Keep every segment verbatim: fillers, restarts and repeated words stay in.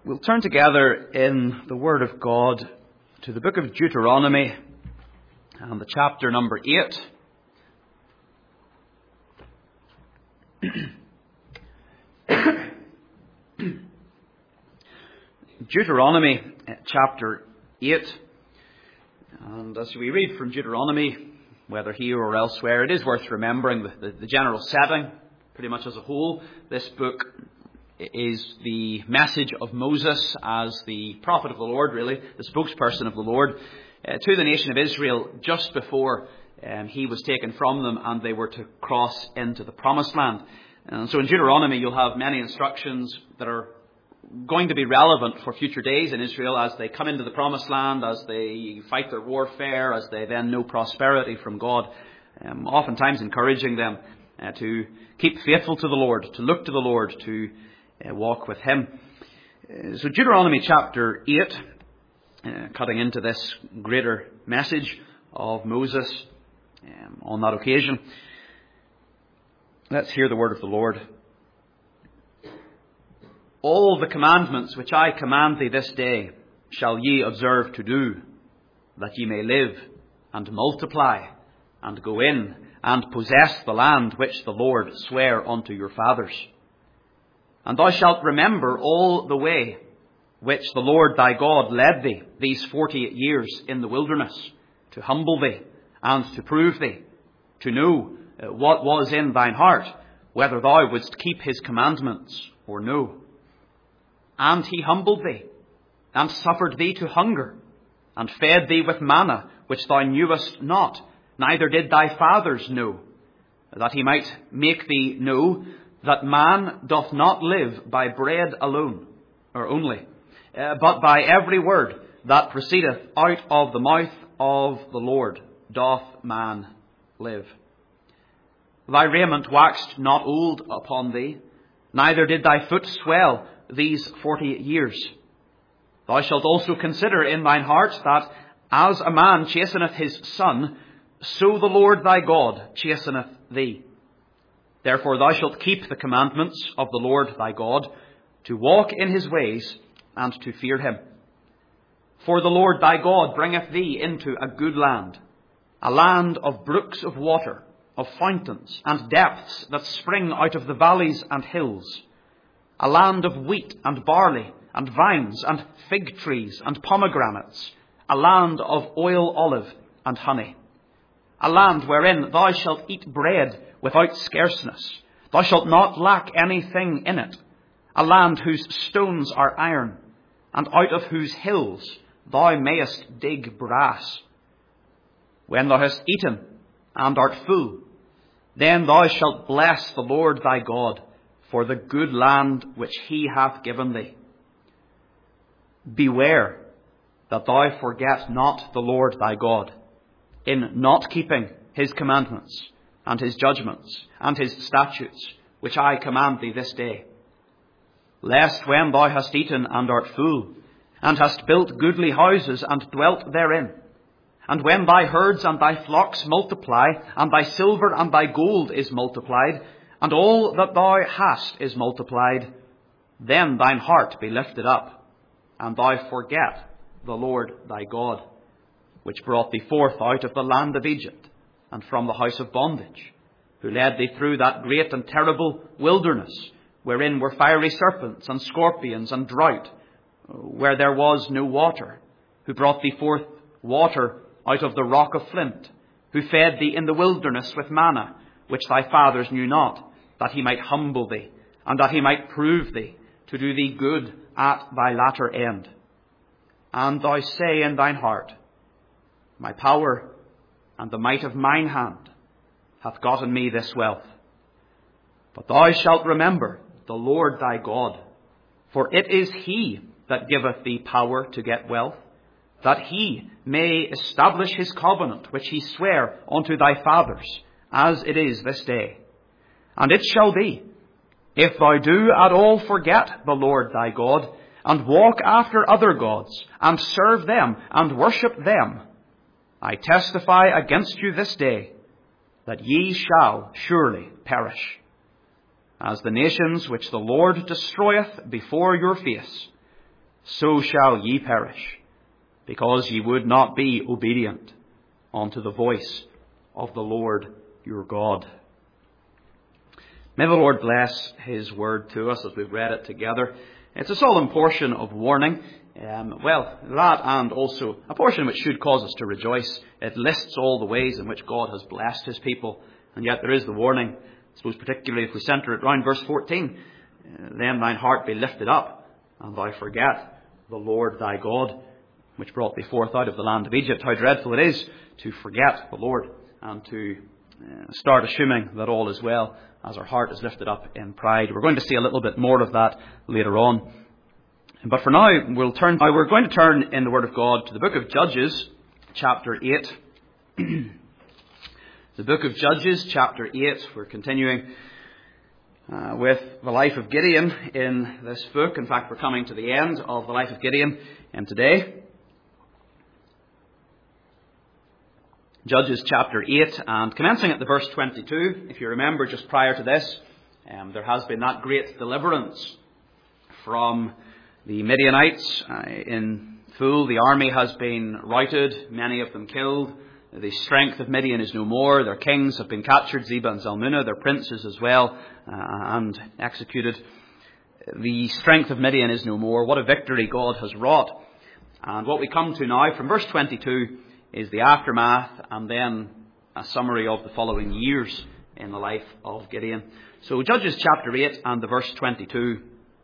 We'll turn together in the Word of God to the book of Deuteronomy and the chapter number eight. Deuteronomy chapter eight. And as we read from Deuteronomy, whether here or elsewhere, it is worth remembering the, the, the general setting, pretty much as a whole. This book is the message of Moses as the prophet of the Lord, really, the spokesperson of the Lord, uh, to the nation of Israel just before um, he was taken from them and they were to cross into the promised land. And so in Deuteronomy you'll have many instructions that are going to be relevant for future days in Israel as they come into the promised land, as they fight their warfare, as they then know prosperity from God, um, oftentimes encouraging them uh, to keep faithful to the Lord, to look to the Lord, to uh, walk with Him. Uh, so Deuteronomy chapter eight, uh, cutting into this greater message of Moses um, on that occasion. Let's hear the word of the Lord. All the commandments which I command thee this day shall ye observe to do, that ye may live and multiply and go in and possess the land which the Lord sware unto your fathers. And thou shalt remember all the way which the Lord thy God led thee these forty years in the wilderness, to humble thee and to prove thee, to know what was in thine heart, whether thou wouldst keep his commandments or no. And he humbled thee, and suffered thee to hunger, and fed thee with manna, which thou knewest not, neither did thy fathers know, that he might make thee know that man doth not live by bread alone, or only, uh, but by every word that proceedeth out of the mouth of the Lord doth man live. Thy raiment waxed not old upon thee, neither did thy foot swell these forty years. Thou shalt also consider in thine heart that as a man chasteneth his son, so the Lord thy God chasteneth thee. Therefore thou shalt keep the commandments of the Lord thy God, to walk in his ways and to fear him. For the Lord thy God bringeth thee into a good land, a land of brooks of water, of fountains and depths that spring out of the valleys and hills, a land of wheat and barley and vines and fig trees and pomegranates, a land of oil, olive and honey, a land wherein thou shalt eat bread without scarceness. Thou shalt not lack anything in it, a land whose stones are iron, and out of whose hills thou mayest dig brass. When thou hast eaten and art full, then thou shalt bless the Lord thy God for the good land which he hath given thee. Beware that thou forget not the Lord thy God, in not keeping his commandments and his judgments and his statutes, which I command thee this day. Lest when thou hast eaten and art full, and hast built goodly houses and dwelt therein, and when thy herds and thy flocks multiply, and thy silver and thy gold is multiplied, and all that thou hast is multiplied, then thine heart be lifted up, and thou forget the Lord thy God, which brought thee forth out of the land of Egypt, and from the house of bondage, who led thee through that great and terrible wilderness, wherein were fiery serpents and scorpions and drought, where there was no water, who brought thee forth water out of the rock of flint, who fed thee in the wilderness with manna, which thy fathers knew not, that he might humble thee, and that he might prove thee, to do thee good at thy latter end. And thou say in thine heart, my power and the might of mine hand hath gotten me this wealth. But thou shalt remember the Lord thy God, for it is he that giveth thee power to get wealth, that he may establish his covenant which he sware unto thy fathers, as it is this day. And it shall be, if thou do at all forget the Lord thy God, and walk after other gods, and serve them, and worship them, I testify against you this day, that ye shall surely perish, as the nations which the Lord destroyeth before your face, so shall ye perish, because ye would not be obedient unto the voice of the Lord your God. May the Lord bless his word to us as we've read it together. It's a solemn portion of warning. Um, well, that and also a portion which should cause us to rejoice. It lists all the ways in which God has blessed his people. And yet there is the warning, I suppose particularly if we centre it round verse fourteen. Then thine heart be lifted up, and thou forget the Lord thy God, which brought thee forth out of the land of Egypt. How dreadful it is to forget the Lord and to uh, start assuming that all is well as our heart is lifted up in pride. We're going to see a little bit more of that later on. But for now, we'll turn. Now we're going to turn in the Word of God to the book of Judges, chapter eight. The book of Judges, chapter eight. We're continuing uh, with the life of Gideon in this book. In fact, we're coming to the end of the life of Gideon um, today. Judges chapter eight, and commencing at the verse twenty-two. If you remember, just prior to this, um, there has been that great deliverance from the Midianites uh, in full. The army has been routed, many of them killed. The strength of Midian is no more. Their kings have been captured, Zebah and Zalmunna, their princes as well, uh, and executed. The strength of Midian is no more. What a victory God has wrought. And what we come to now from verse twenty-two is the aftermath and then a summary of the following years in the life of Gideon. So Judges chapter eight and the verse twenty-two.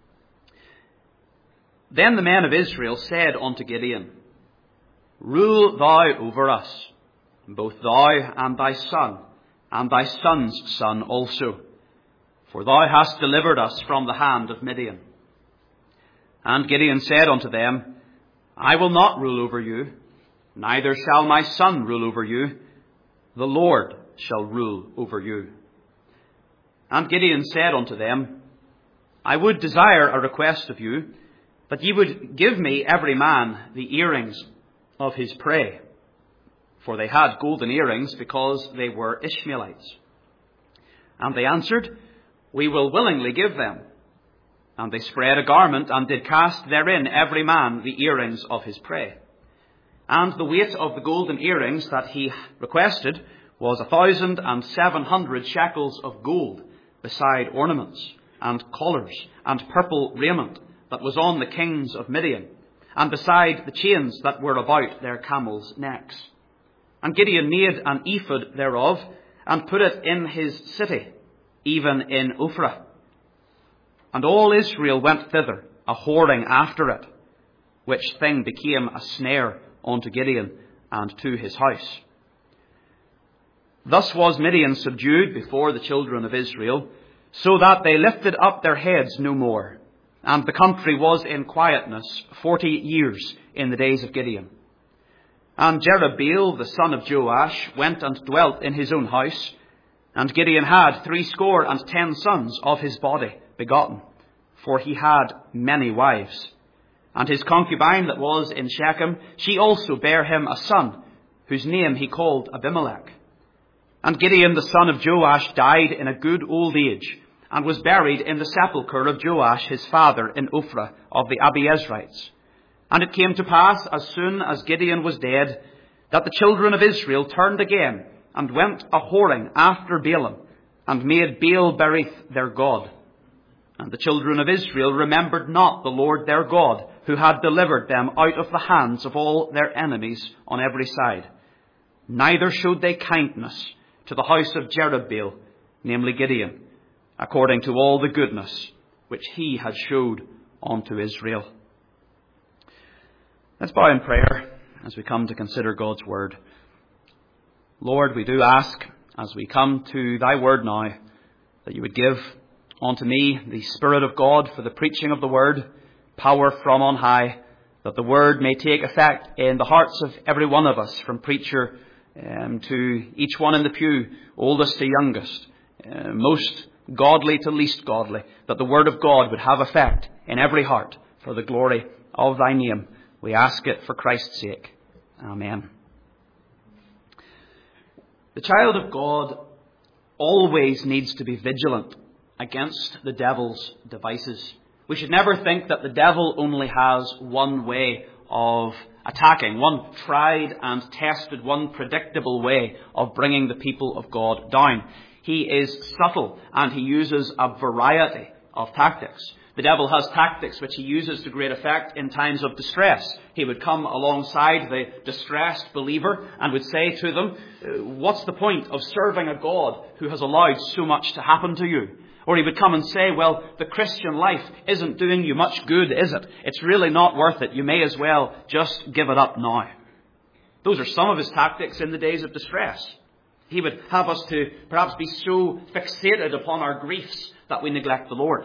Then the men of Israel said unto Gideon, Rule thou over us, both thou and thy son, and thy son's son also, for thou hast delivered us from the hand of Midian. And Gideon said unto them, I will not rule over you, neither shall my son rule over you, the Lord shall rule over you. And Gideon said unto them, I would desire a request of you, that ye would give me every man the earrings of his prey. For they had golden earrings, because they were Ishmaelites. And they answered, We will willingly give them. And they spread a garment, and did cast therein every man the earrings of his prey. And the weight of the golden earrings that he requested was a thousand and seven hundred shekels of gold, beside ornaments, and collars, and purple raiment, that was on the kings of Midian, and beside the chains that were about their camels' necks. And Gideon made an ephod thereof, and put it in his city, even in Ophrah. And all Israel went thither, a whoring after it, which thing became a snare unto Gideon and to his house. Thus was Midian subdued before the children of Israel, so that they lifted up their heads no more. And the country was in quietness forty years in the days of Gideon. And Jerubbaal, the son of Joash, went and dwelt in his own house. And Gideon had threescore and ten sons of his body begotten, for he had many wives. And his concubine that was in Shechem, she also bare him a son, whose name he called Abimelech. And Gideon the son of Joash died in a good old age, and was buried in the sepulchre of Joash his father in Ophrah of the Abiezrites. And it came to pass, as soon as Gideon was dead, that the children of Israel turned again, and went a whoring after Baalim, and made Baal-berith their god. And the children of Israel remembered not the Lord their God, who had delivered them out of the hands of all their enemies on every side. Neither showed they kindness to the house of Jerubbaal, namely Gideon, according to all the goodness which he had showed unto Israel. Let's bow in prayer as we come to consider God's word. Lord, we do ask, as we come to thy word now, that you would give unto me the Spirit of God for the preaching of the word, power from on high, that the word may take effect in the hearts of every one of us, from preacher um, to each one in the pew, oldest to youngest, uh, most godly to least godly, that the word of God would have effect in every heart for the glory of thy name. We ask it for Christ's sake. Amen. The child of God always needs to be vigilant against the devil's devices. We should never think that the devil only has one way of attacking, one tried and tested, one predictable way of bringing the people of God down. He is subtle, and he uses a variety of tactics. The devil has tactics which he uses to great effect in times of distress. He would come alongside the distressed believer and would say to them, what's the point of serving a God who has allowed so much to happen to you? Or he would come and say, well, the Christian life isn't doing you much good, is it? It's really not worth it. You may as well just give it up now. Those are some of his tactics in the days of distress. He would have us to perhaps be so fixated upon our griefs that we neglect the Lord.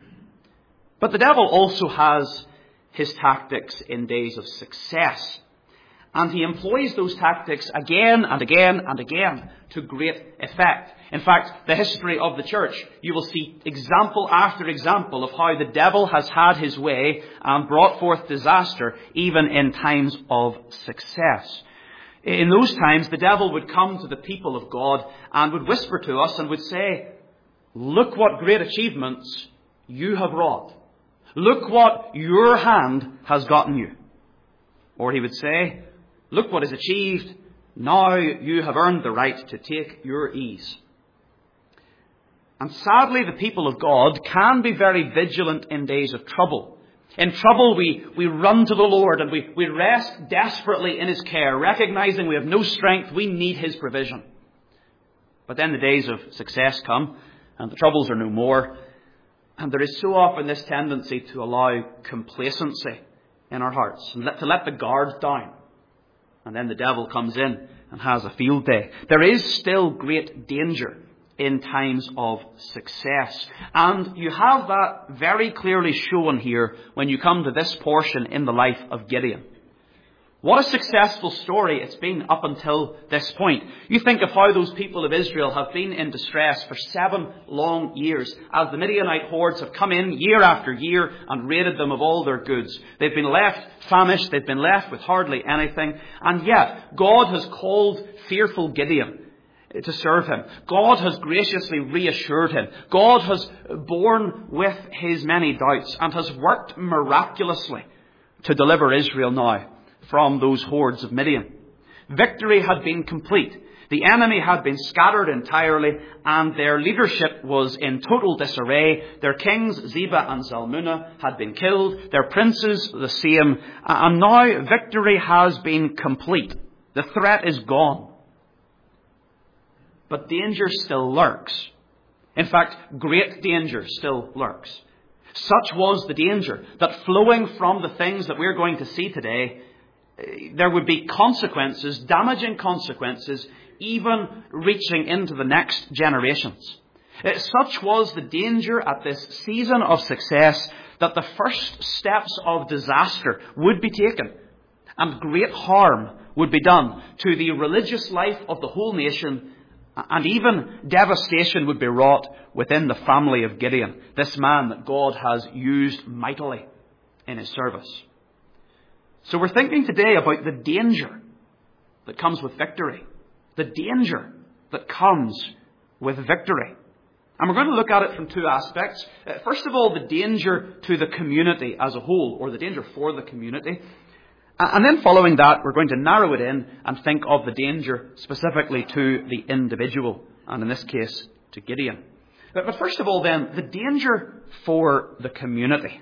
But the devil also has his tactics in days of success. And he employs those tactics again and again and again to great effect. In fact, the history of the church, you will see example after example of how the devil has had his way and brought forth disaster even in times of success. In those times, the devil would come to the people of God and would whisper to us and would say, look what great achievements you have wrought. Look what your hand has gotten you. Or he would say, look what is achieved. Now you have earned the right to take your ease. And sadly, the people of God can be very vigilant in days of trouble. In trouble, we, we run to the Lord and we, we rest desperately in his care, recognizing we have no strength, we need his provision. But then the days of success come and the troubles are no more. And there is so often this tendency to allow complacency in our hearts and let, to let the guards down. And then the devil comes in and has a field day. There is still great danger in times of success. And you have that very clearly shown here when you come to this portion in the life of Gideon. What a successful story it's been up until this point. You think of how those people of Israel have been in distress for seven long years as the Midianite hordes have come in year after year and raided them of all their goods. They've been left famished. They've been left with hardly anything. And yet, God has called fearful Gideon to serve him. God has graciously reassured him. God has borne with his many doubts and has worked miraculously to deliver Israel now from those hordes of Midian. Victory had been complete. The enemy had been scattered entirely, and their leadership was in total disarray. Their kings, Zebah and Zalmunna, had been killed. Their princes, the same. And now victory has been complete. The threat is gone. But danger still lurks. In fact, great danger still lurks. Such was the danger that flowing from the things that we're going to see today, there would be consequences, damaging consequences, even reaching into the next generations. Such was the danger at this season of success that the first steps of disaster would be taken and great harm would be done to the religious life of the whole nation, and even devastation would be wrought within the family of Gideon, this man that God has used mightily in his service. So we're thinking today about the danger that comes with victory. The danger that comes with victory. And we're going to look at it from two aspects. First of all, the danger to the community as a whole, or the danger for the community. And then following that, we're going to narrow it in and think of the danger specifically to the individual, and in this case, to Gideon. But first of all then, the danger for the community.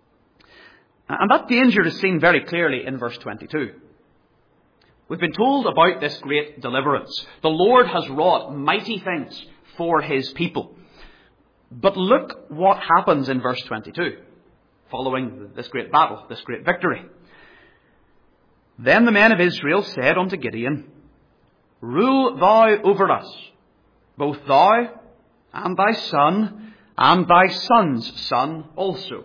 And that danger is seen very clearly in verse twenty-two. We've been told about this great deliverance. The Lord has wrought mighty things for his people. But look what happens in verse twenty-two, following this great battle, this great victory. Then the men of Israel said unto Gideon, Rule thou over us, both thou and thy son, and thy son's son also.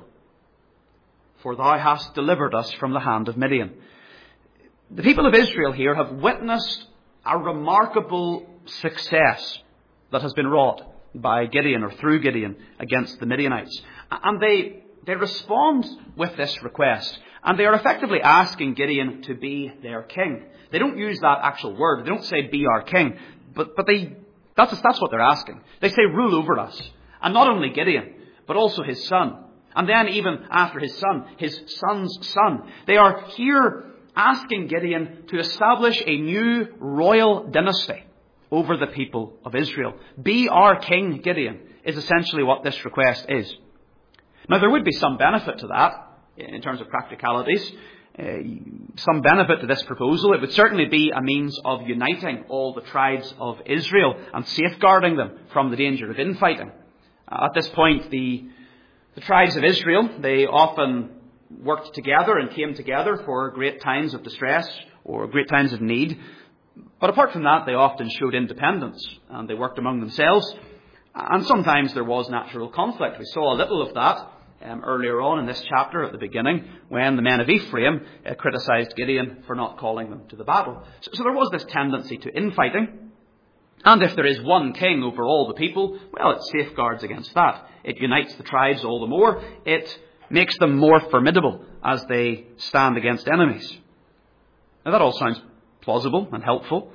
For thou hast delivered us from the hand of Midian. The people of Israel here have witnessed a remarkable success that has been wrought by Gideon, or through Gideon, against the Midianites. And they, they respond with this request. And they are effectively asking Gideon to be their king. They don't use that actual word. They don't say, be our king. But, but they, that's, that's what they're asking. They say, rule over us. And not only Gideon, but also his son. And then even after his son, his son's son. They are here asking Gideon to establish a new royal dynasty over the people of Israel. Be our king, Gideon, is essentially what this request is. Now, there would be some benefit to that in terms of practicalities. Uh, some benefit to this proposal. It would certainly be a means of uniting all the tribes of Israel and safeguarding them from the danger of infighting. Uh, at this point, the, the tribes of Israel, they often worked together and came together for great times of distress or great times of need. But apart from that, they often showed independence and they worked among themselves. And sometimes there was natural conflict. We saw a little of that um, earlier on in this chapter at the beginning when the men of Ephraim uh, criticised Gideon for not calling them to the battle. So, so there was this tendency to infighting. And if there is one king over all the people, well, it safeguards against that. It unites the tribes all the more. It makes them more formidable as they stand against enemies. Now that all sounds plausible and helpful.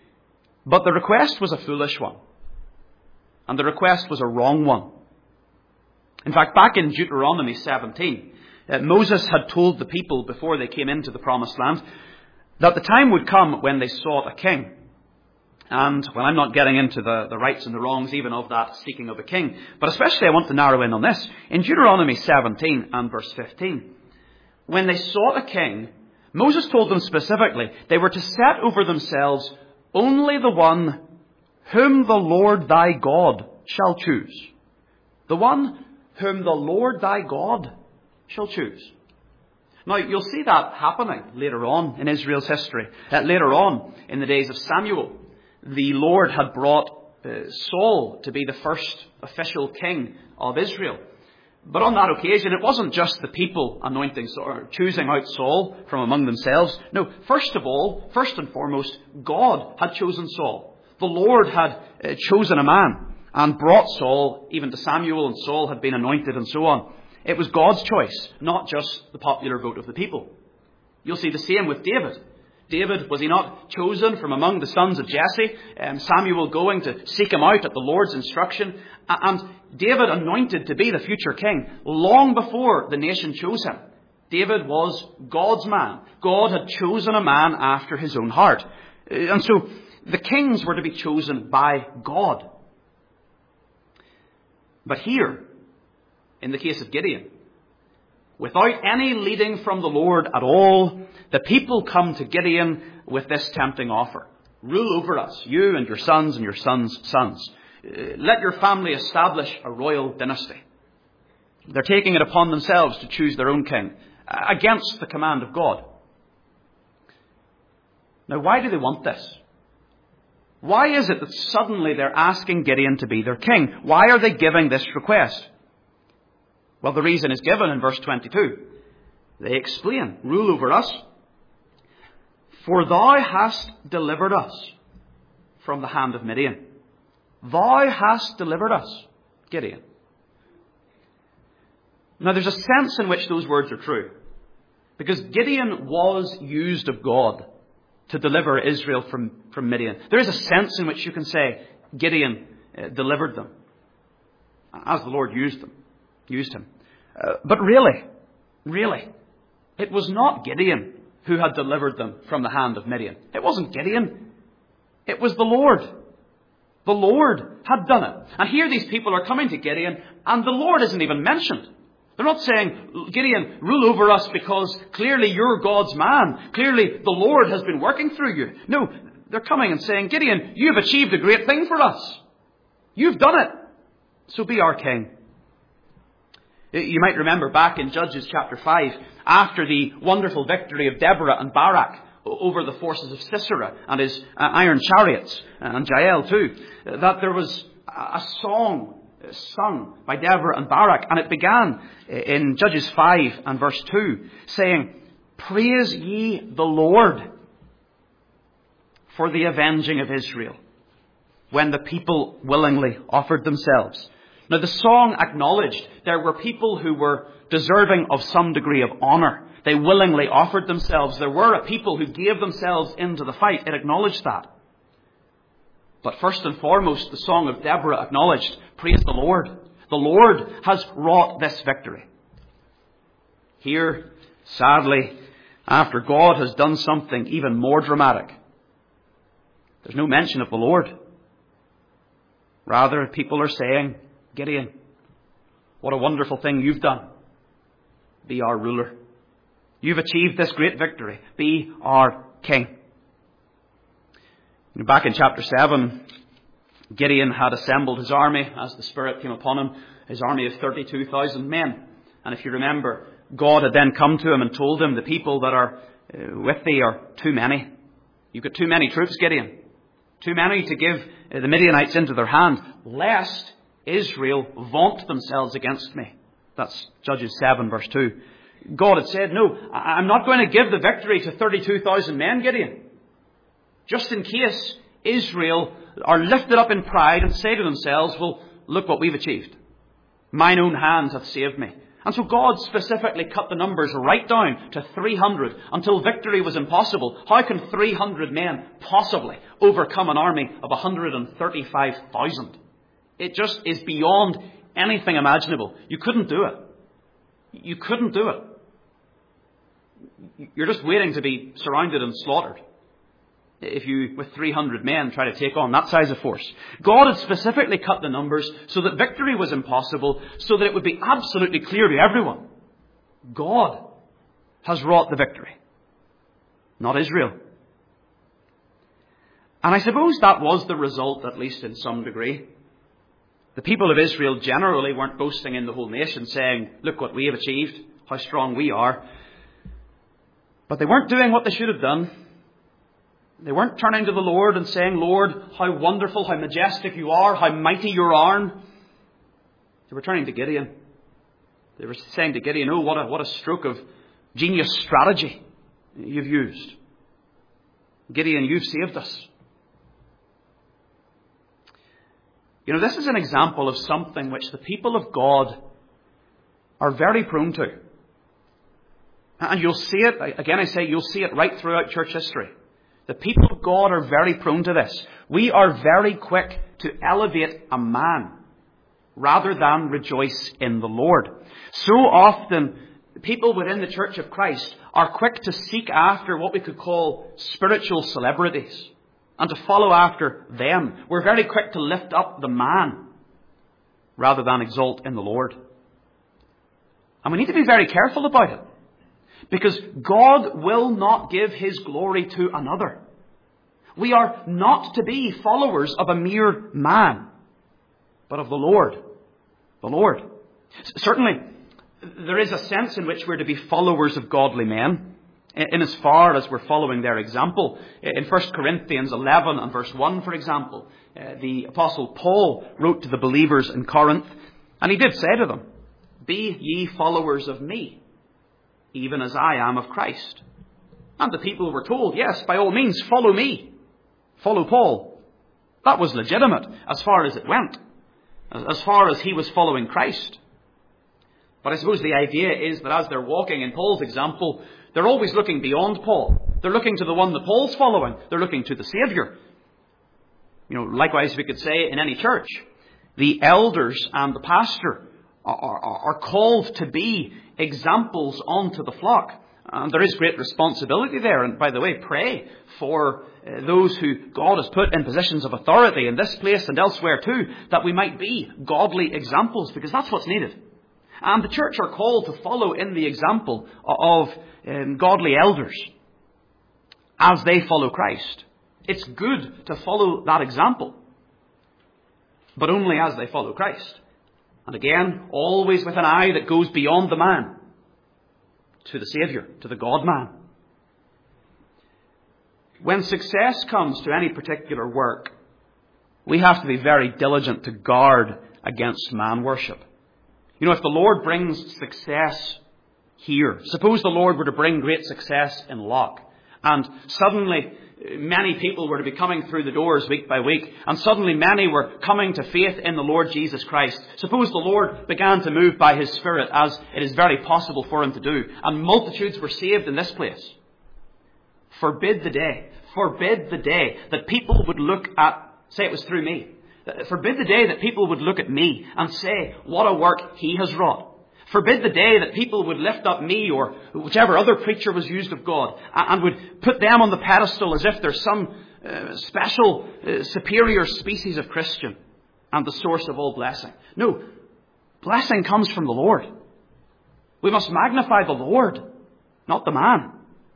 But the request was a foolish one. And the request was a wrong one. In fact, back in Deuteronomy seventeen, uh, Moses had told the people before they came into the promised land that the time would come when they sought a king. And, well, I'm not getting into the, the rights and the wrongs even of that seeking of a king. But especially I want to narrow in on this. In Deuteronomy seventeen and verse fifteen, when they sought a king, Moses told them specifically they were to set over themselves only the one whom the Lord thy God shall choose. The one whom the Lord thy God shall choose. Now, you'll see that happening later on in Israel's history. Uh, later on, in the days of Samuel, the Lord had brought uh, Saul to be the first official king of Israel. But on that occasion, it wasn't just the people anointing or choosing out Saul from among themselves. No, first of all, first and foremost, God had chosen Saul. The Lord had uh, chosen a man and brought Saul even to Samuel, and Saul had been anointed and so on. It was God's choice, not just the popular vote of the people. You'll see the same with David. David, was he not chosen from among the sons of Jesse? Um, Samuel going to seek him out at the Lord's instruction. And David anointed to be the future king long before the nation chose him. David was God's man. God had chosen a man after his own heart. And so the kings were to be chosen by God. But here, in the case of Gideon, without any leading from the Lord at all, the people come to Gideon with this tempting offer. Rule over us, you and your sons and your sons' sons. Let your family establish a royal dynasty. They're taking it upon themselves to choose their own king, against the command of God. Now, why do they want this? Why is it that suddenly they're asking Gideon to be their king? Why are they giving this request? Well, the reason is given in verse twenty-two. They explain, rule over us, for thou hast delivered us from the hand of Midian. Thou hast delivered us, Gideon. Now, there's a sense in which those words are true. Because Gideon was used of God to deliver Israel from, from Midian. There is a sense in which you can say Gideon uh, delivered them, as the Lord used them, used him. Uh, but really, really, it was not Gideon who had delivered them from the hand of Midian. It wasn't Gideon. It was the Lord. The Lord had done it. And here these people are coming to Gideon, and the Lord isn't even mentioned. They're not saying, Gideon, rule over us because clearly you're God's man. Clearly the Lord has been working through you. No, they're coming and saying, Gideon, you've achieved a great thing for us. You've done it. So be our king. You might remember back in Judges chapter five, after the wonderful victory of Deborah and Barak over the forces of Sisera and his iron chariots, and Jael too, that there was a song sung by Deborah and Barak, and it began in Judges five and verse two, saying, Praise ye the Lord for the avenging of Israel, when the people willingly offered themselves. Now, the song acknowledged there were people who were deserving of some degree of honour. They willingly offered themselves. There were a people who gave themselves into the fight. It acknowledged that. But first and foremost, the song of Deborah acknowledged, praise the Lord. The Lord has wrought this victory. Here, sadly, after God has done something even more dramatic, there's no mention of the Lord. Rather, people are saying, Gideon, what a wonderful thing you've done. Be our ruler. You've achieved this great victory. Be our king. Back in chapter seven, Gideon had assembled his army as the Spirit came upon him, his army of thirty-two thousand men. And if you remember, God had then come to him and told him, the people that are uh, with thee are too many. You've got too many troops, Gideon. Too many to give uh, the Midianites into their hand, lest Israel vaunt themselves against me. That's Judges seven verse two. God had said, no, I'm not going to give the victory to thirty-two thousand men, Gideon. Just in case Israel are lifted up in pride and say to themselves, well, look what we've achieved. Mine own hand hath saved me. And so God specifically cut the numbers right down to three hundred until victory was impossible. How can three hundred men possibly overcome an army of one hundred thirty-five thousand? It just is beyond anything imaginable. You couldn't do it. You couldn't do it. You're just waiting to be surrounded and slaughtered if you, with three hundred men, try to take on that size of force. God had specifically cut the numbers so that victory was impossible, so that it would be absolutely clear to everyone. God has wrought the victory, not Israel. And I suppose that was the result, at least in some degree. The people of Israel generally weren't boasting in the whole nation, saying, look what we have achieved, how strong we are. But they weren't doing what they should have done. They weren't turning to the Lord and saying, Lord, how wonderful, how majestic you are, how mighty your arm. They were turning to Gideon. They were saying to Gideon, oh, what a, what a stroke of genius strategy you've used. Gideon, you've saved us. You know, this is an example of something which the people of God are very prone to. And you'll see it, again I say, you'll see it right throughout church history. The people of God are very prone to this. We are very quick to elevate a man rather than rejoice in the Lord. So often, people within the Church of Christ are quick to seek after what we could call spiritual celebrities and to follow after them. We're very quick to lift up the man rather than exalt in the Lord. And we need to be very careful about it. Because God will not give His glory to another. We are not to be followers of a mere man, but of the Lord. The Lord. Certainly, there is a sense in which we're to be followers of godly men, in as far as we're following their example. In First Corinthians eleven and verse one, for example, the Apostle Paul wrote to the believers in Corinth, and he did say to them, be ye followers of me, even as I am of Christ. And the people were told, yes, by all means, follow me. Follow Paul. That was legitimate as far as it went. As far as he was following Christ. But I suppose the idea is that as they're walking in Paul's example, they're always looking beyond Paul. They're looking to the one that Paul's following. They're looking to the Saviour. You know, likewise we could say in any church, the elders and the pastor are, are, are called to be examples onto the flock. And there is great responsibility there. And by the way, pray for uh, those who God has put in positions of authority in this place and elsewhere too, that we might be godly examples, because that's what's needed. And the church are called to follow in the example of um, godly elders as they follow Christ. It's good to follow that example, but only as they follow Christ. And again, always with an eye that goes beyond the man to the Saviour, to the God-man. When success comes to any particular work, we have to be very diligent to guard against man worship. You know, if the Lord brings success here, suppose the Lord were to bring great success in Loch, and suddenly many people were to be coming through the doors week by week, and suddenly many were coming to faith in the Lord Jesus Christ. Suppose the Lord began to move by His Spirit, as it is very possible for Him to do, and multitudes were saved in this place. Forbid the day, forbid the day that people would look at, say it was through me, forbid the day that people would look at me and say, what a work He has wrought. Forbid the day that people would lift up me or whichever other preacher was used of God and would put them on the pedestal as if they're some uh, special, uh, superior species of Christian and the source of all blessing. No, blessing comes from the Lord. We must magnify the Lord, not the man.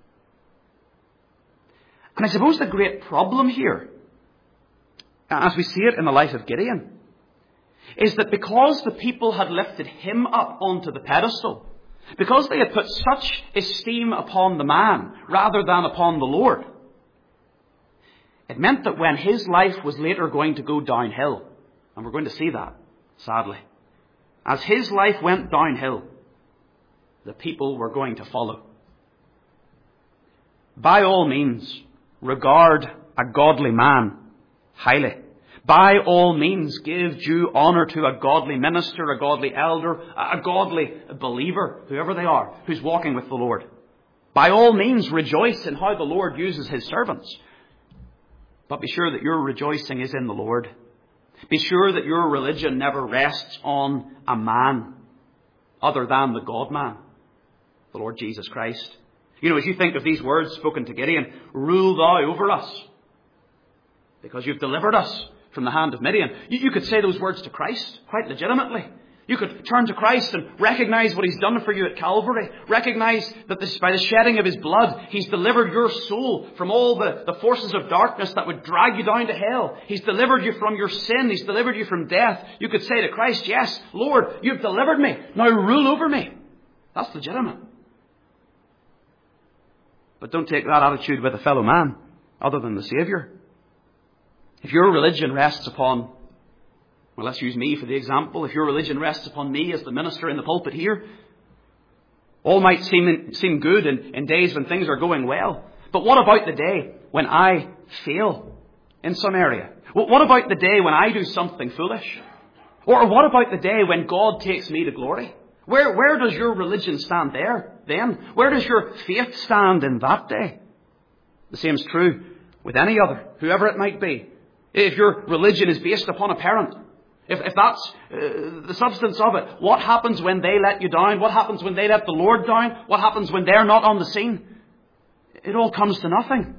And I suppose the great problem here, as we see it in the life of Gideon, is that because the people had lifted him up onto the pedestal, because they had put such esteem upon the man rather than upon the Lord, it meant that when his life was later going to go downhill, and we're going to see that, sadly, as his life went downhill, the people were going to follow. By all means, regard a godly man highly. By all means, give due honour to a godly minister, a godly elder, a godly believer, whoever they are, who's walking with the Lord. By all means, rejoice in how the Lord uses his servants. But be sure that your rejoicing is in the Lord. Be sure that your religion never rests on a man other than the God-man, the Lord Jesus Christ. You know, as you think of these words spoken to Gideon, rule thou over us, because you've delivered us from the hand of Midian. You, you could say those words to Christ quite legitimately. You could turn to Christ and recognize what he's done for you at Calvary. Recognize that this, by the shedding of his blood, he's delivered your soul from all the, the forces of darkness that would drag you down to hell. He's delivered you from your sin. He's delivered you from death. You could say to Christ, yes, Lord, you've delivered me. Now rule over me. That's legitimate. But don't take that attitude with a fellow man other than the Saviour. If your religion rests upon, well, let's use me for the example. If your religion rests upon me as the minister in the pulpit here, all might seem, seem good in, in days when things are going well. But what about the day when I fail in some area? Well, what about the day when I do something foolish? Or what about the day when God takes me to glory? Where, where does your religion stand there then? Where does your faith stand in that day? The same is true with any other, whoever it might be. If your religion is based upon a parent, if, if that's uh, the substance of it, what happens when they let you down? What happens when they let the Lord down? What happens when they're not on the scene? It all comes to nothing.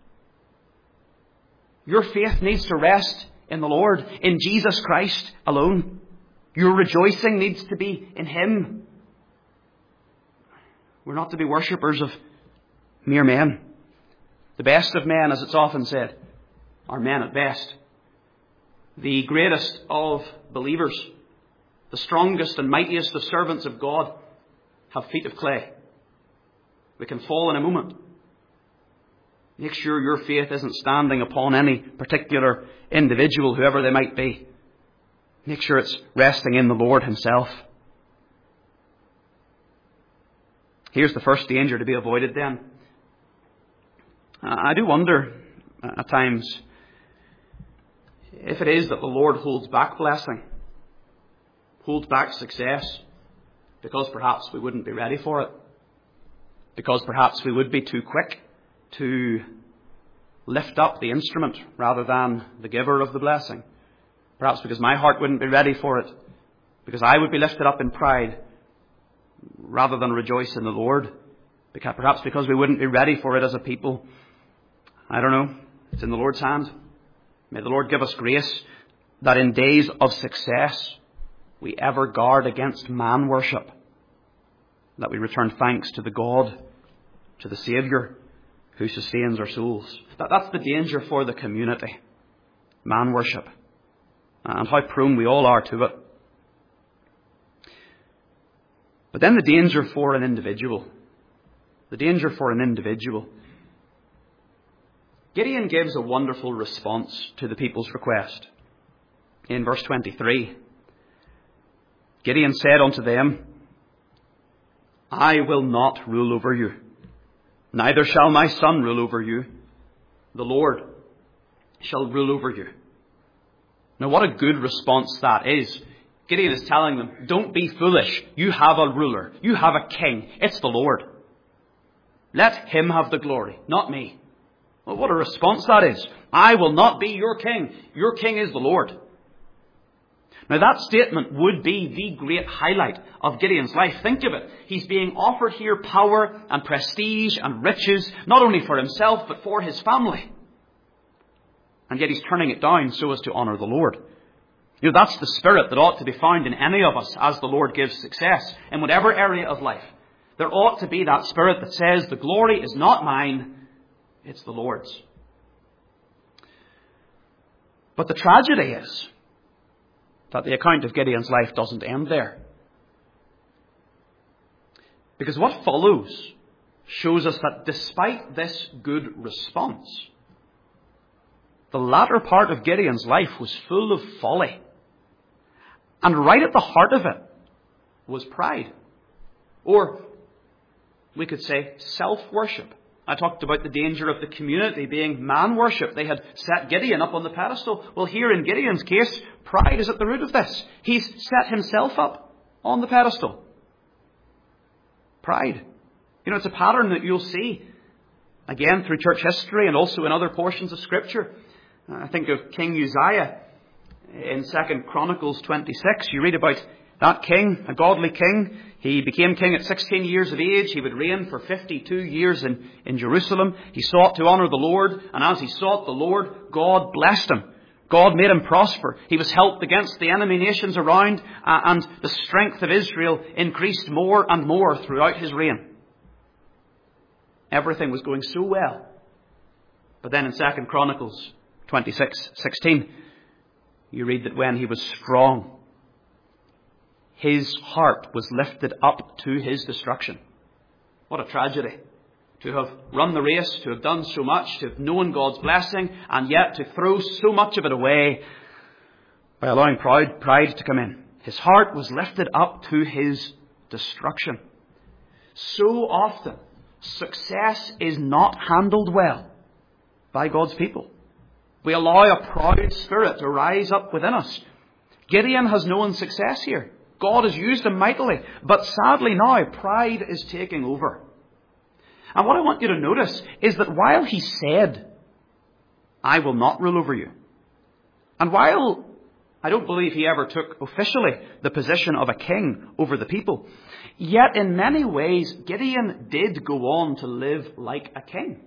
Your faith needs to rest in the Lord, in Jesus Christ alone. Your rejoicing needs to be in him. We're not to be worshippers of mere men. The best of men, as it's often said, are men at best. The greatest of believers, the strongest and mightiest of servants of God, have feet of clay. We can fall in a moment. Make sure your faith isn't standing upon any particular individual, whoever they might be. Make sure it's resting in the Lord himself. Here's the first danger to be avoided then. I do wonder at times if it is that the Lord holds back blessing, holds back success, because perhaps we wouldn't be ready for it. Because perhaps we would be too quick to lift up the instrument rather than the giver of the blessing. Perhaps because my heart wouldn't be ready for it. Because I would be lifted up in pride rather than rejoice in the Lord. Because, perhaps because we wouldn't be ready for it as a people. I don't know. It's in the Lord's hand. May the Lord give us grace that in days of success we ever guard against man worship. That we return thanks to the God, to the Saviour who sustains our souls. That, that's the danger for the community. Man worship. And how prone we all are to it. But then the danger for an individual. The danger for an individual. Gideon gives a wonderful response to the people's request. In verse twenty-three, Gideon said unto them, I will not rule over you, neither shall my son rule over you. The Lord shall rule over you. Now what a good response that is. Gideon is telling them, don't be foolish. You have a ruler. You have a king. It's the Lord. Let him have the glory, not me. Well, what a response that is. I will not be your king. Your king is the Lord. Now that statement would be the great highlight of Gideon's life. Think of it. He's being offered here power and prestige and riches, not only for himself, but for his family. And yet he's turning it down so as to honour the Lord. You know, that's the spirit that ought to be found in any of us as the Lord gives success in whatever area of life. There ought to be that spirit that says, the glory is not mine, it's the Lord's. But the tragedy is that the account of Gideon's life doesn't end there. Because what follows shows us that despite this good response, the latter part of Gideon's life was full of folly. And right at the heart of it was pride. Or we could say self-worship. I talked about the danger of the community being man-worship. They had set Gideon up on the pedestal. Well, here in Gideon's case, pride is at the root of this. He's set himself up on the pedestal. Pride. You know, it's a pattern that you'll see again through church history and also in other portions of Scripture. I think of King Uzziah in Second Chronicles twenty-six. You read about that king, a godly king. He became king at sixteen years of age. He would reign for fifty-two years in, in Jerusalem. He sought to honour the Lord. And as he sought the Lord, God blessed him. God made him prosper. He was helped against the enemy nations around. Uh, and the strength of Israel increased more and more throughout his reign. Everything was going so well. But then in Second Chronicles twenty-six sixteen, you read that when he was strong, his heart was lifted up to his destruction. What a tragedy. To have run the race, to have done so much, to have known God's blessing, and yet to throw so much of it away by allowing pride, pride to come in. His heart was lifted up to his destruction. So often, success is not handled well by God's people. We allow a proud spirit to rise up within us. Gideon has known success here. God has used him mightily. But sadly now, pride is taking over. And what I want you to notice is that while he said, I will not rule over you, and while I don't believe he ever took officially the position of a king over the people, yet in many ways Gideon did go on to live like a king.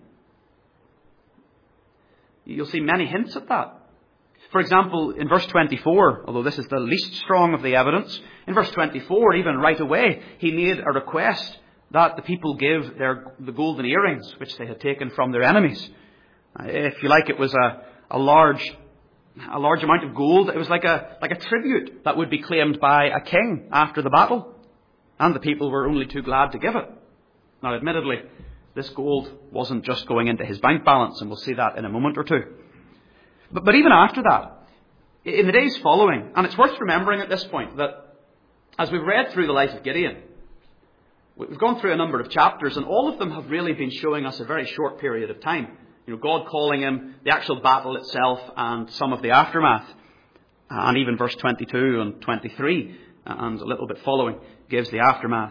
You'll see many hints at that. For example, in verse twenty-four, although this is the least strong of the evidence, in verse twenty-four, even right away, he made a request that the people give their the golden earrings which they had taken from their enemies. If you like, it was a, a large a large amount of gold. It was like a like a tribute that would be claimed by a king after the battle. And the people were only too glad to give it. Now, admittedly, this gold wasn't just going into his bank balance, and we'll see that in a moment or two. But, but even after that, in the days following, and it's worth remembering at this point that as we've read through the life of Gideon, we've gone through a number of chapters, and all of them have really been showing us a very short period of time. You know, God calling him, the actual battle itself, and some of the aftermath. And even verse twenty-two and twenty-three, and a little bit following, gives the aftermath.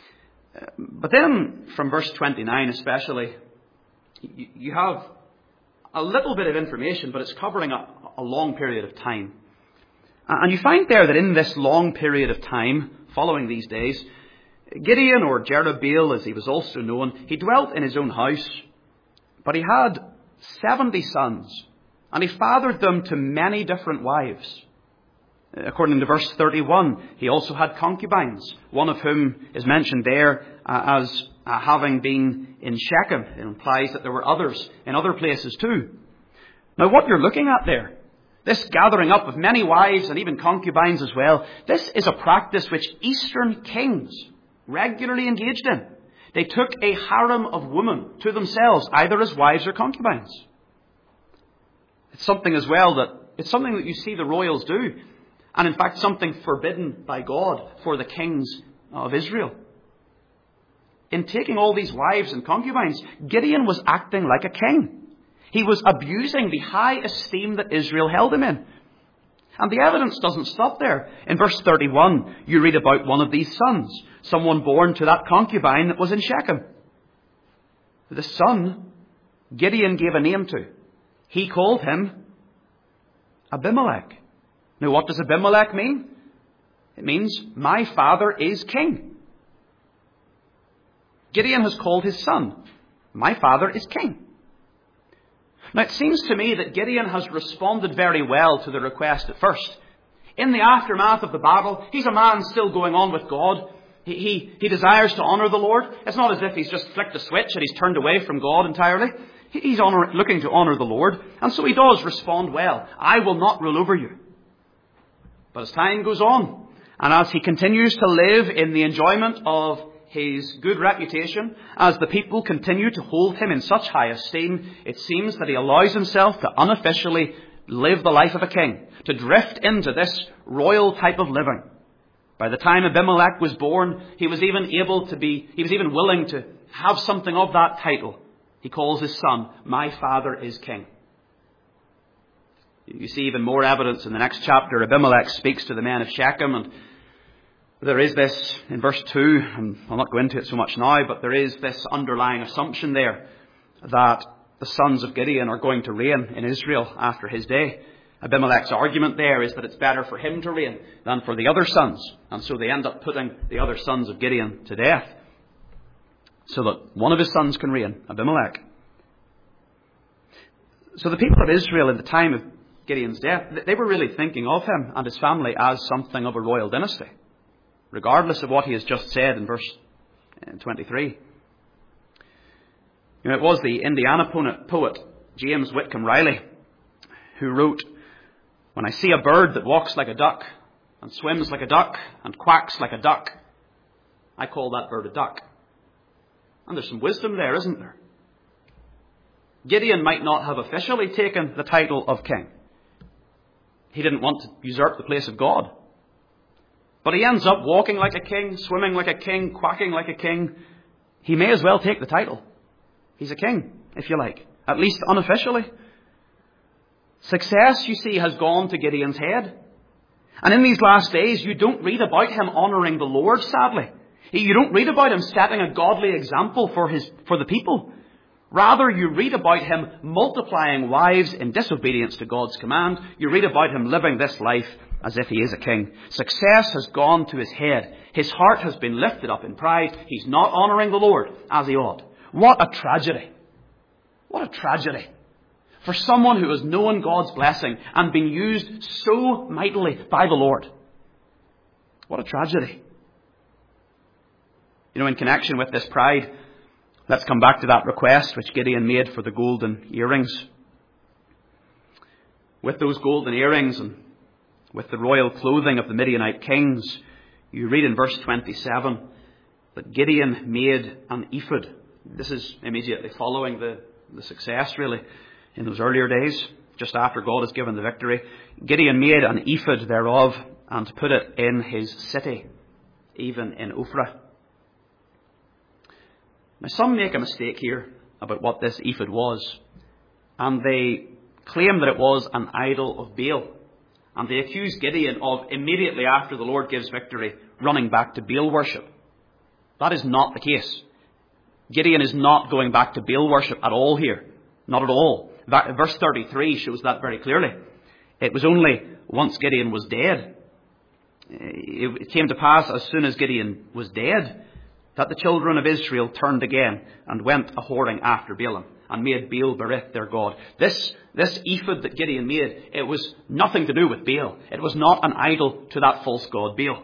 But then, from verse twenty-nine especially, you have a little bit of information, but it's covering a, a long period of time. And you find there that in this long period of time, following these days, Gideon, or Jerubbaal as he was also known, he dwelt in his own house, but he had seventy sons, and he fathered them to many different wives. According to verse thirty-one, he also had concubines, one of whom is mentioned there uh, as uh, having been in Shechem. It implies that there were others in other places too. Now, what you're looking at there, this gathering up of many wives and even concubines as well, this is a practice which Eastern kings regularly engaged in. They took a harem of women to themselves, either as wives or concubines. It's something as well that, it's something that you see the royals do. And in fact, something forbidden by God for the kings of Israel. In taking all these wives and concubines, Gideon was acting like a king. He was abusing the high esteem that Israel held him in. And the evidence doesn't stop there. In verse thirty-one, you read about one of these sons, someone born to that concubine that was in Shechem. The son, Gideon gave a name to. He called him Abimelech. Now, what does Abimelech mean? It means, my father is king. Gideon has called his son, my father is king. Now, it seems to me that Gideon has responded very well to the request at first. In the aftermath of the battle, he's a man still going on with God. He, he, he desires to honour the Lord. It's not as if he's just flicked a switch and he's turned away from God entirely. He, he's honor, looking to honour the Lord. And so he does respond well. I will not rule over you. But as time goes on, and as he continues to live in the enjoyment of his good reputation, as the people continue to hold him in such high esteem, it seems that he allows himself to unofficially live the life of a king, to drift into this royal type of living. By the time Abimelech was born, he was even able to be, he was even willing to have something of that title. He calls his son, my father is king. You see even more evidence in the next chapter. Abimelech speaks to the men of Shechem, and there is this, in verse two, and I'll not go into it so much now, but there is this underlying assumption there that the sons of Gideon are going to reign in Israel after his day. Abimelech's argument there is that it's better for him to reign than for the other sons. And so they end up putting the other sons of Gideon to death, so that one of his sons can reign, Abimelech. So the people of Israel in the time of Gideon's death, they were really thinking of him and his family as something of a royal dynasty, regardless of what he has just said in verse twenty-three. You know, it was the Indiana poet, James Whitcomb Riley, who wrote, when I see a bird that walks like a duck, and swims like a duck, and quacks like a duck, I call that bird a duck. And there's some wisdom there, isn't there? Gideon might not have officially taken the title of king. He didn't want to usurp the place of God. But he ends up walking like a king, swimming like a king, quacking like a king. He may as well take the title. He's a king, if you like, at least unofficially. Success, you see, has gone to Gideon's head. And in these last days, you don't read about him honouring the Lord, sadly. You don't read about him setting a godly example for his for the people. Rather, you read about him multiplying wives in disobedience to God's command. You read about him living this life as if he is a king. Success has gone to his head. His heart has been lifted up in pride. He's not honouring the Lord as he ought. What a tragedy. What a tragedy. For someone who has known God's blessing and been used so mightily by the Lord. What a tragedy. You know, in connection with this pride, let's come back to that request which Gideon made for the golden earrings. With those golden earrings and with the royal clothing of the Midianite kings, you read in verse twenty-seven that Gideon made an ephod. This is immediately following the, the success, really, in those earlier days, just after God has given the victory. Gideon made an ephod thereof and put it in his city, even in Ophrah. Now, some make a mistake here about what this ephod was, and they claim that it was an idol of Baal. And they accuse Gideon of, immediately after the Lord gives victory, running back to Baal worship. That is not the case. Gideon is not going back to Baal worship at all here. Not at all. Verse thirty-three shows that very clearly. It was only once Gideon was dead. It came to pass as soon as Gideon was dead that the children of Israel turned again and went a-whoring after Baalim and made Baal Berith their god. This, this ephod that Gideon made, it was nothing to do with Baal. It was not an idol to that false god Baal.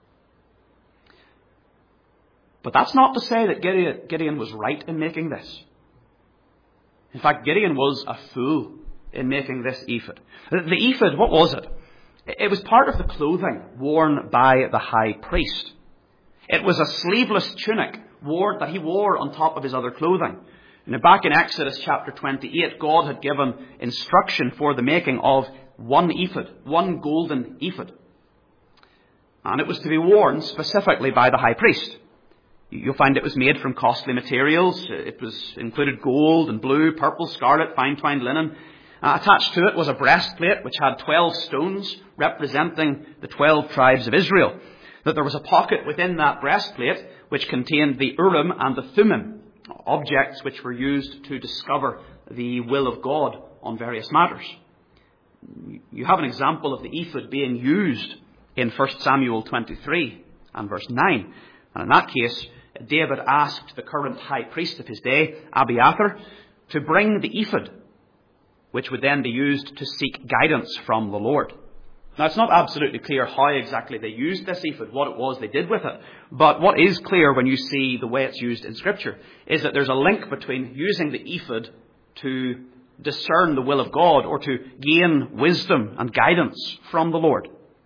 But that's not to say that Gideon, Gideon was right in making this. In fact, Gideon was a fool in making this ephod. The, the ephod, what was it? It was part of the clothing worn by the high priest. It was a sleeveless tunic wore, that he wore on top of his other clothing. Now, back in Exodus chapter twenty-eight, God had given instruction for the making of one ephod, one golden ephod. And it was to be worn specifically by the high priest. You'll find it was made from costly materials. It was included gold and blue, purple, scarlet, fine-twined linen. Uh, attached to it was a breastplate which had twelve stones representing the twelve tribes of Israel. That there was a pocket within that breastplate which contained the Urim and the Thummim, objects which were used to discover the will of God on various matters. You have an example of the ephod being used in First Samuel twenty-three and verse nine. And in that case, David asked the current high priest of his day, Abiathar, to bring the ephod, which would then be used to seek guidance from the Lord. Now, it's not absolutely clear how exactly they used this ephod, what it was they did with it. But what is clear when you see the way it's used in Scripture is that there's a link between using the ephod to discern the will of God or to gain wisdom and guidance from the Lord.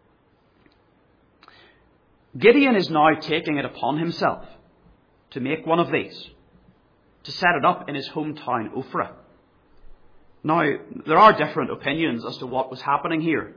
Gideon is now taking it upon himself to make one of these, to set it up in his hometown, Ophrah. Now, there are different opinions as to what was happening here.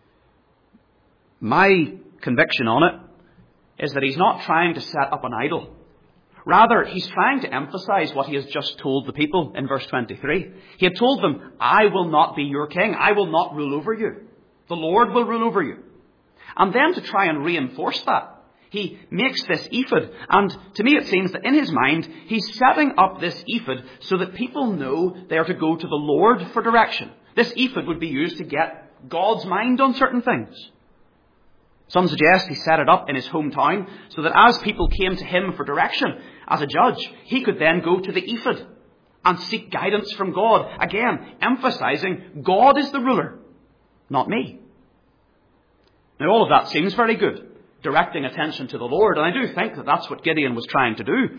My conviction on it is that he's not trying to set up an idol. Rather, he's trying to emphasize what he has just told the people in verse twenty-three. He had told them, I will not be your king. I will not rule over you. The Lord will rule over you. And then to try and reinforce that, he makes this ephod. And to me it seems that in his mind, he's setting up this ephod so that people know they are to go to the Lord for direction. This ephod would be used to get God's mind on certain things. Some suggest he set it up in his hometown so that as people came to him for direction as a judge, he could then go to the ephod and seek guidance from God. Again, emphasizing God is the ruler, not me. Now, all of that seems very good, directing attention to the Lord, and I do think that that's what Gideon was trying to do.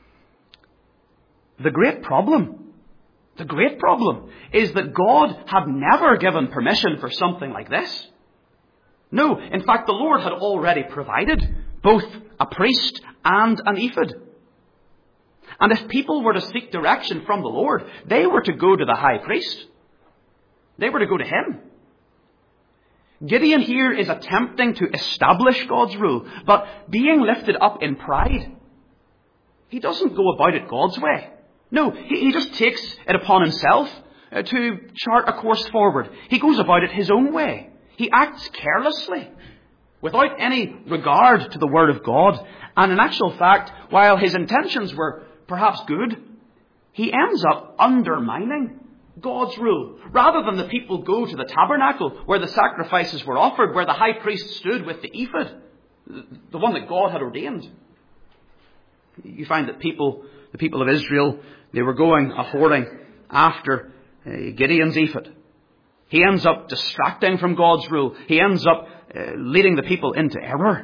The great problem, the great problem is that God had never given permission for something like this. No, in fact, the Lord had already provided both a priest and an ephod. And if people were to seek direction from the Lord, they were to go to the high priest. They were to go to him. Gideon here is attempting to establish God's rule, but being lifted up in pride. He doesn't go about it God's way. No, he, he just takes it upon himself uh, to chart a course forward. He goes about it his own way. He acts carelessly, without any regard to the word of God. And in actual fact, while his intentions were perhaps good, he ends up undermining God's rule. Rather than the people go to the tabernacle where the sacrifices were offered, where the high priest stood with the ephod, the one that God had ordained. You find that people, the people of Israel, they were going a-whoring after uh, Gideon's ephod. He ends up distracting from God's rule. He ends up uh, leading the people into error.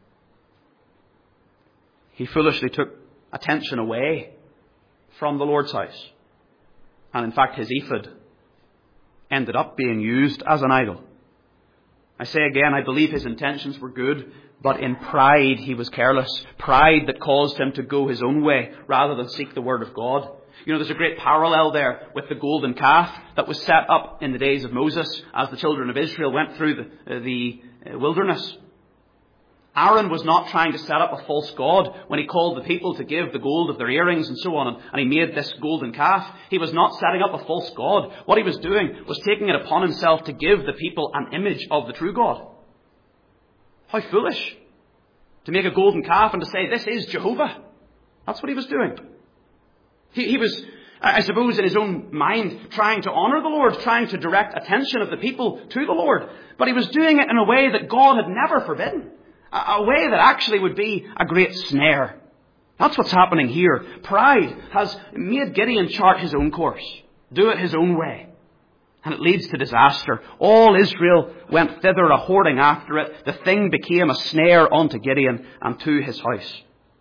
He foolishly took attention away from the Lord's house. And in fact, his ephod ended up being used as an idol. I say again, I believe his intentions were good, but in pride he was careless. Pride that caused him to go his own way rather than seek the word of God. You know, there's a great parallel there with the golden calf that was set up in the days of Moses as the children of Israel went through the, uh, the uh, wilderness. Aaron was not trying to set up a false god when he called the people to give the gold of their earrings and so on, and, and he made this golden calf. He was not setting up a false god. What he was doing was taking it upon himself to give the people an image of the true God. How foolish to make a golden calf and to say, this is Jehovah. That's what he was doing. He, he was, I suppose, in his own mind, trying to honor the Lord, trying to direct attention of the people to the Lord. But he was doing it in a way that God had never forbidden. A, a way that actually would be a great snare. That's what's happening here. Pride has made Gideon chart his own course. Do it his own way. And it leads to disaster. All Israel went thither a-whoring after it. The thing became a snare unto Gideon and to his house.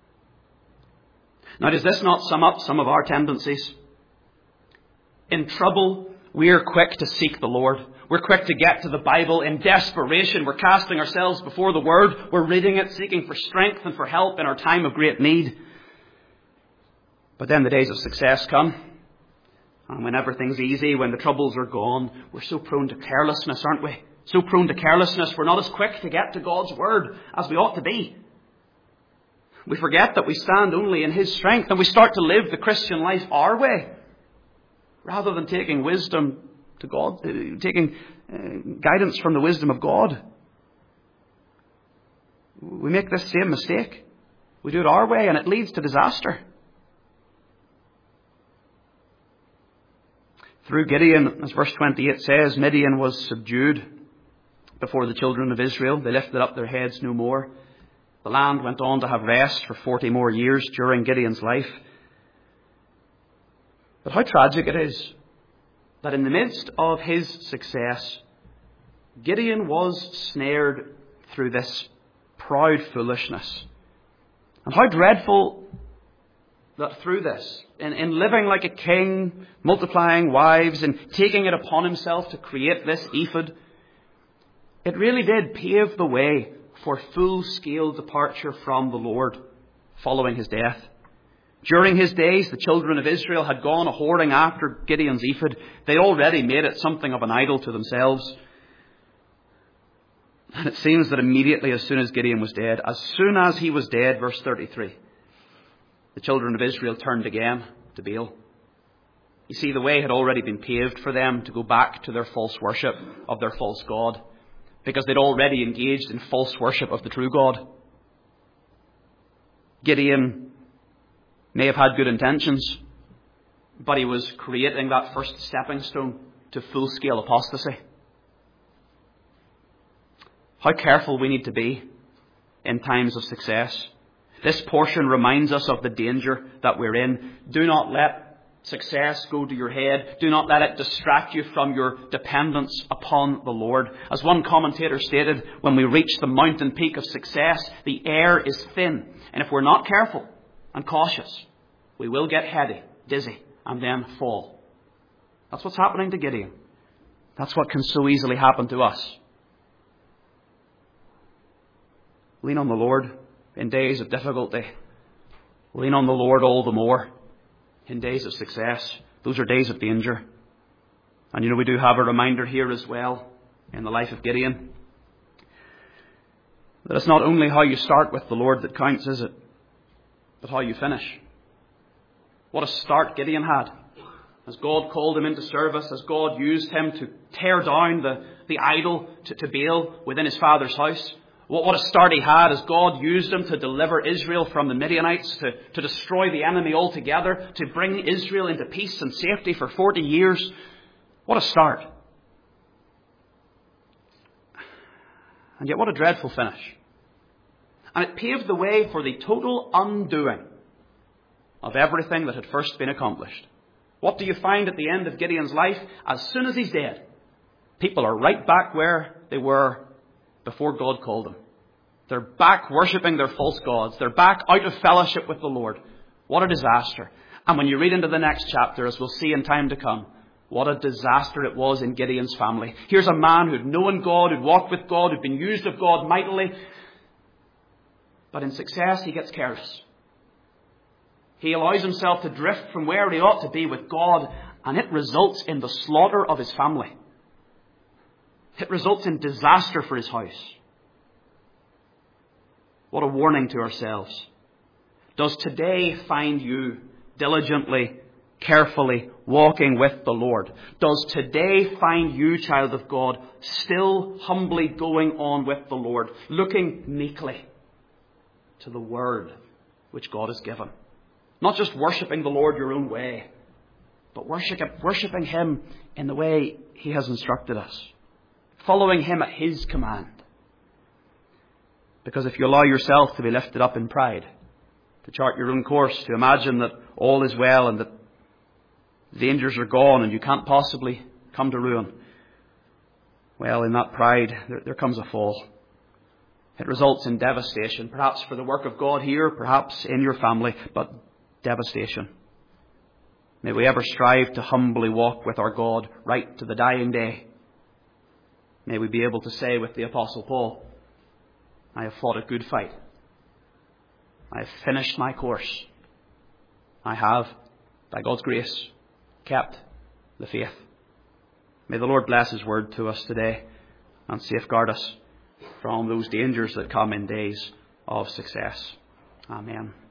Now, does this not sum up some of our tendencies? In trouble, we're quick to seek the Lord. We're quick to get to the Bible in desperation. We're casting ourselves before the Word. We're reading it, seeking for strength and for help in our time of great need. But then the days of success come. And when everything's easy, when the troubles are gone, we're so prone to carelessness, aren't we? So prone to carelessness, we're not as quick to get to God's Word as we ought to be. We forget that we stand only in His strength, and we start to live the Christian life our way, rather than taking wisdom to God, uh, taking uh, guidance from the wisdom of God. We make this same mistake. We do it our way, and it leads to disaster. Through Gideon, as verse twenty-eight says, Midian was subdued before the children of Israel. They lifted up their heads no more. The land went on to have rest for forty more years during Gideon's life. But how tragic it is that in the midst of his success, Gideon was snared through this proud foolishness. And how dreadful that through this, in, in living like a king, multiplying wives, and taking it upon himself to create this ephod, it really did pave the way for full-scale departure from the Lord following his death. During his days, the children of Israel had gone a-whoring after Gideon's ephod. They'd already made it something of an idol to themselves. And it seems that immediately as soon as Gideon was dead, as soon as he was dead, verse thirty-three, the children of Israel turned again to Baal. You see, the way had already been paved for them to go back to their false worship of their false god, because they'd already engaged in false worship of the true God. Gideon may have had good intentions, but he was creating that first stepping stone to full-scale apostasy. How careful we need to be in times of success. This portion reminds us of the danger that we're in. Do not let success go to your head. Do not let it distract you from your dependence upon the Lord. As one commentator stated, when we reach the mountain peak of success, the air is thin. And if we're not careful and cautious, we will get heady, dizzy, and then fall. That's what's happening to Gideon. That's what can so easily happen to us. Lean on the Lord in days of difficulty. Lean on the Lord all the more in days of success. Those are days of danger. And you know, we do have a reminder here as well in the life of Gideon that it's not only how you start with the Lord that counts, is it? But how you finish. What a start Gideon had. As God called him into service, as God used him to tear down the, the idol to, to Baal within his father's house. What, what a start he had as God used him to deliver Israel from the Midianites, to, to destroy the enemy altogether, to bring Israel into peace and safety for forty years. What a start. And yet what a dreadful finish. And it paved the way for the total undoing of everything that had first been accomplished. What do you find at the end of Gideon's life? As soon as he's dead, people are right back where they were before God called them. They're back worshipping their false gods. They're back out of fellowship with the Lord. What a disaster. And when you read into the next chapter, as we'll see in time to come, what a disaster it was in Gideon's family. Here's a man who'd known God, who'd walked with God, who'd been used of God mightily. But in success, he gets careless. He allows himself to drift from where he ought to be with God, and it results in the slaughter of his family. It results in disaster for his house. What a warning to ourselves. Does today find you diligently, carefully walking with the Lord? Does today find you, child of God, still humbly going on with the Lord, looking meekly to the word which God has given? Not just worshipping the Lord your own way, but worshipping him in the way he has instructed us. Following him at his command. Because if you allow yourself to be lifted up in pride, to chart your own course, to imagine that all is well and that dangers are gone and you can't possibly come to ruin, well, in that pride, there, there comes a fall. It results in devastation, perhaps for the work of God here, perhaps in your family, but devastation. May we ever strive to humbly walk with our God right to the dying day. May we be able to say with the Apostle Paul, I have fought a good fight. I have finished my course. I have, by God's grace, kept the faith. May the Lord bless his word to us today and safeguard us from those dangers that come in days of success. Amen.